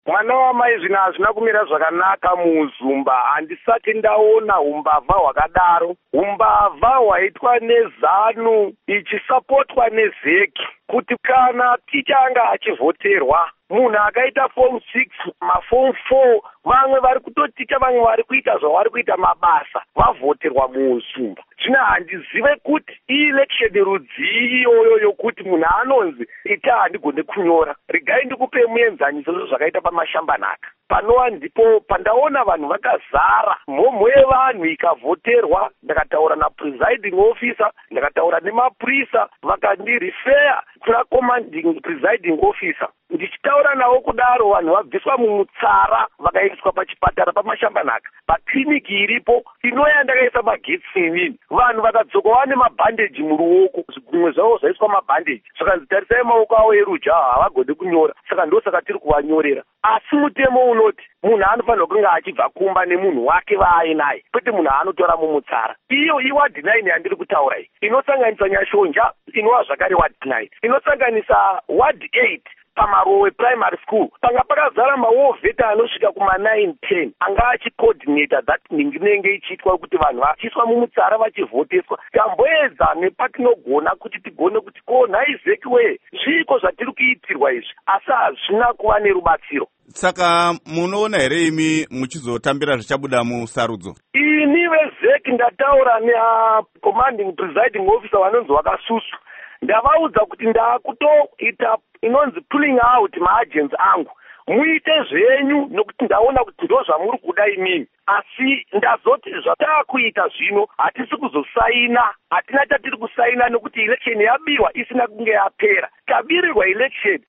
Mwana wamai zvino hazvina kumira zvakanaka muZumba. Handisati ndaona umbavha hwakadaro. Umbavha hwaitwa neZANU ichisapotwa neZeki, kuti kana ticha anga achivhoterwa munhu akaita form 6 maform 4 vamwe vari kutoticha vamwe vari kuita zvavari kuita mabasa vavhoterwa muZumba. Zvino handizive kuti ielection rudzii iyoyo yokuti munhu anonzi ita handigone kunyora. Regai ndikupe muenzaniso zvakaita pamashambanaka. Panova ndipo pandaona vanhu vakazara mhomho yevanhu ikavhoterwa. Ndakataura napresiding officer, ndakataura nemapurisa, vakandirifeya kuna commanding presiding officer. Ndichitaura navo kudaro vanhu vabviswa mumutsara vakaiswa pachipatara pamashambanaka. Pakliniki iripo inoya ndakaisa magetsi inini. Vanhu vakadzoka vane mabhandeji muruoko, zvimwe zvavo zvaiswa mabhandeji. Saka nzitarisai maoko avo erudyi havagone kunyora. Saka ndosaka tiri kuvanyorera. Asi mutemo unoti munhu anofanirwa kunge achibva kumba nemunhu wake vaainaye, kwete munhu anotora mumutsara. Iyo iwadi 9 yandiri kutaura iyi inosanganisa Nyashonja, inova zvakare wadi 9, inosanganisa wadi 8 pamarowe primary school. Panga pakazara mawovheta anosvika kuma 9-10 anga achicoordinata that inenge ichiitwa kuti vanhu vachiiswa mumutsara vachivhoteswa. Tamboedza nepatinogona kuti tigone kuti ko nhaizeki weye zviiko zvatiri kuitirwa izvi, asi hazvina kuva nerubatsiro. Saka munoona here imi muchizotambira zvichabuda musarudzo? Ini vezeki ndataura commanding presiding officer vanonzi Wakasusu. Ndavaudza kuti ndakutoita inonzi pulling out maagents angu. Muite zvenyu nokuti ndaona kuti ndo zvamuri kuda imini. Asi ndazoti zvatakuita zvino hatisi kuzosaina, hatina chatiri kusaina nokuti election yabiwa isina kunge yapera. Tabirirwa election